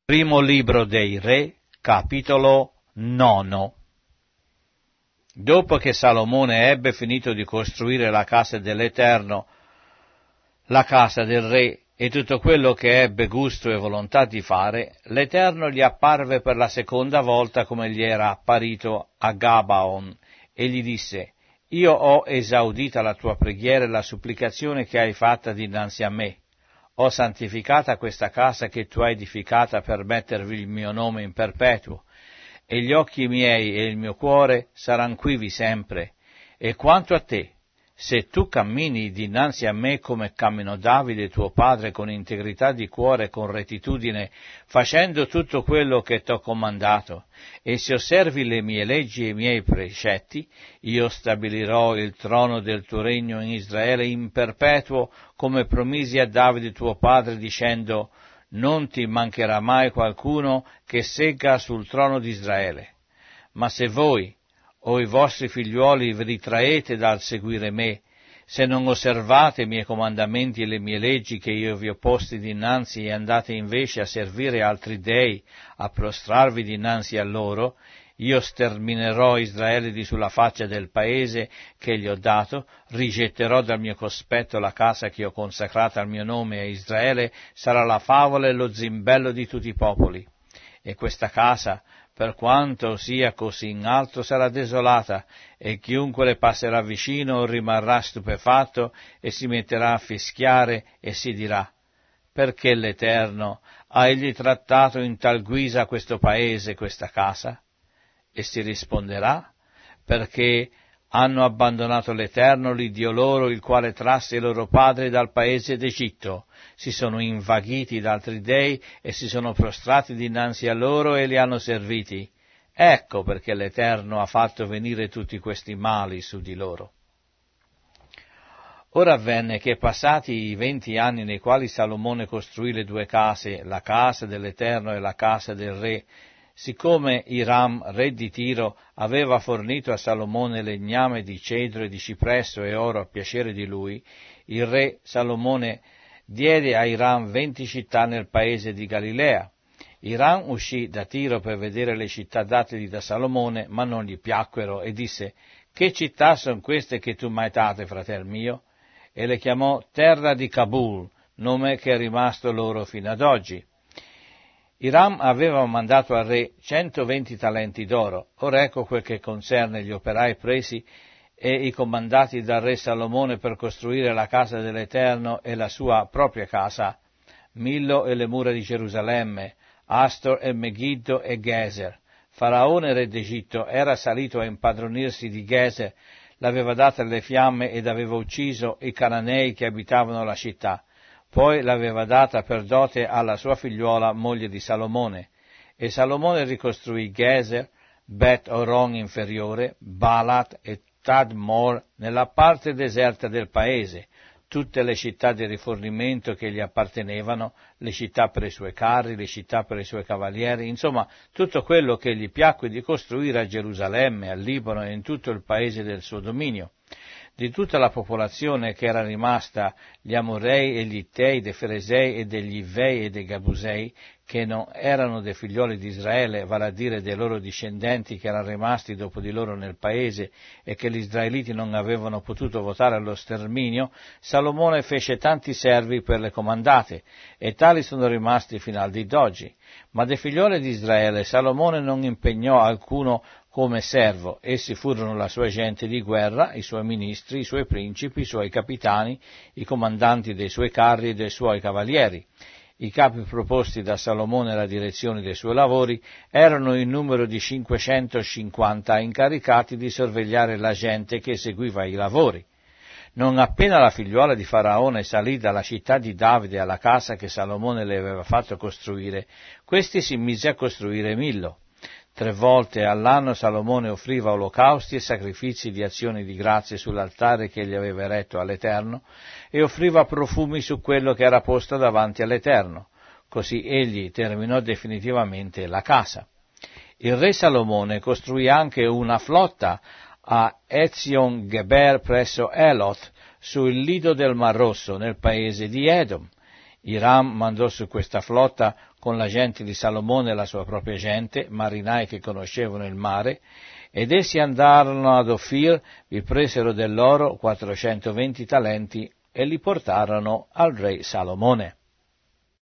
Primo libro dei Re, capitolo 9. Dopo che Salomone ebbe finito di costruire la casa dell'Eterno, la casa del Re e tutto quello che ebbe gusto e volontà di fare, l'Eterno gli apparve per la seconda volta come gli era apparito a Gabaon e gli disse: Io ho esaudita la tua preghiera e la supplicazione che hai fatta dinanzi a me. Ho santificata questa casa che tu hai edificata per mettervi il mio nome in perpetuo, e gli occhi miei e il mio cuore saranno quivi sempre. E quanto a te, se tu cammini dinanzi a me come camminò Davide tuo padre, con integrità di cuore e con rettitudine, facendo tutto quello che t'ho comandato, e se osservi le mie leggi e i miei precetti, io stabilirò il trono del tuo regno in Israele in perpetuo, come promisi a Davide tuo padre, dicendo: non ti mancherà mai qualcuno che segga sul trono di Israele. Ma se voi o i vostri figliuoli vi ritraete dal seguire me, se non osservate i miei comandamenti e le mie leggi che io vi ho posti dinanzi e andate invece a servire altri dei, a prostrarvi dinanzi a loro, io sterminerò Israele di sulla faccia del paese che gli ho dato, rigetterò dal mio cospetto la casa che ho consacrata al mio nome, e Israele sarà la favola e lo zimbello di tutti i popoli. E questa casa, per quanto sia così in alto, sarà desolata, e chiunque le passerà vicino rimarrà stupefatto e si metterà a fischiare e si dirà: perché l'Eterno ha egli trattato in tal guisa questo paese, questa casa? E si risponderà: perché hanno abbandonato l'Eterno, l'Iddio loro, il quale trasse i loro padri dal paese d'Egitto, si sono invaghiti da altri dei e si sono prostrati dinanzi a loro e li hanno serviti. Ecco perché l'Eterno ha fatto venire tutti questi mali su di loro. Ora avvenne che, passati i 20 anni nei quali Salomone costruì le due case, la casa dell'Eterno e la casa del Re, siccome Hiram, re di Tiro, aveva fornito a Salomone legname di cedro e di cipresso e oro a piacere di lui, il re Salomone diede a Hiram 20 città nel paese di Galilea. Hiram uscì da Tiro per vedere le città dategli da Salomone, ma non gli piacquero, e disse: che città sono queste che tu m'hai date, fratel mio? E le chiamò terra di Kabul, nome che è rimasto loro fino ad oggi. Hiram aveva mandato al re 120 talenti d'oro. Ora ecco quel che concerne gli operai presi e i comandati dal re Salomone per costruire la casa dell'Eterno e la sua propria casa: Millo e le mura di Gerusalemme, Astor e Megiddo e Geser. Faraone, re d'Egitto, era salito a impadronirsi di Geser, l'aveva data alle fiamme ed aveva ucciso i cananei che abitavano la città. Poi l'aveva data per dote alla sua figliuola, moglie di Salomone. E Salomone ricostruì Geser, Bet Oron inferiore, Balat e Tadmor nella parte deserta del paese, tutte le città di rifornimento che gli appartenevano, le città per i suoi carri, le città per i suoi cavalieri, insomma tutto quello che gli piacque di costruire a Gerusalemme, al Libano e in tutto il paese del suo dominio. Di tutta la popolazione che era rimasta, gli Amorei e gli Ittei, dei Feresei e degli Ivei e dei Gabusei, che non erano dei figlioli di Israele, vale a dire dei loro discendenti che erano rimasti dopo di loro nel paese e che gli israeliti non avevano potuto votare allo sterminio, Salomone fece tanti servi per le comandate, e tali sono rimasti fino al dì d'oggi. Ma dei figlioli di Israele Salomone non impegnò alcuno come servo. Essi furono la sua gente di guerra, i suoi ministri, i suoi principi, i suoi capitani, i comandanti dei suoi carri e dei suoi cavalieri. I capi proposti da Salomone alla direzione dei suoi lavori erano in numero di 550, incaricati di sorvegliare la gente che eseguiva i lavori. Non appena la figliuola di Faraone salì dalla città di Davide alla casa che Salomone le aveva fatto costruire, questi si mise a costruire Millo. 3 volte all'anno Salomone offriva olocausti e sacrifici di azioni di grazie sull'altare che egli aveva eretto all'Eterno, e offriva profumi su quello che era posto davanti all'Eterno. Così egli terminò definitivamente la casa. Il re Salomone costruì anche una flotta a Ezion Geber presso Elot, sul lido del Mar Rosso, nel paese di Edom. Hiram mandò su questa flotta con la gente di Salomone e la sua propria gente, marinai che conoscevano il mare, ed essi andarono ad Ofir, vi presero dell'oro 420 talenti e li portarono al re Salomone.